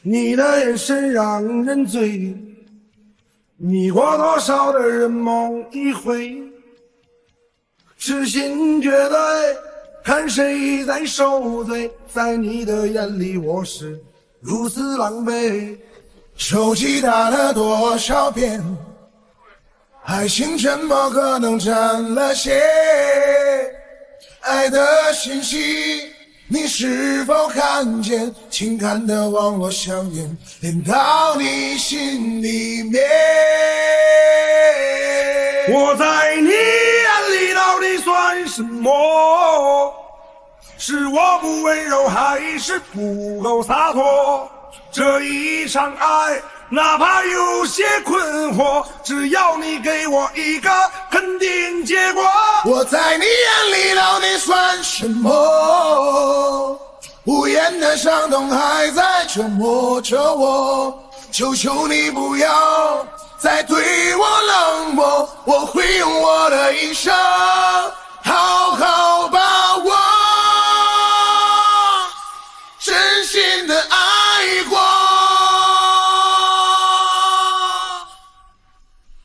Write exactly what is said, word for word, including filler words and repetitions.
你的眼神让人醉，迷过多少的人梦一回，痴心绝对，看谁在受罪，在你的眼里我是如此狼狈。手机打了多少遍，爱情怎么可能占了线？爱的信息你是否看见？情感的网络香烟连到你心里面。我在你眼里到底算什么？是我不温柔还是不够洒脱？这一场爱哪怕有些困惑，只要你给我一个肯定结果。我在你眼里到底算什么？无言的伤痛还在折磨着我，求求你不要再对我冷漠，我会用我的一生好好把握真心的爱。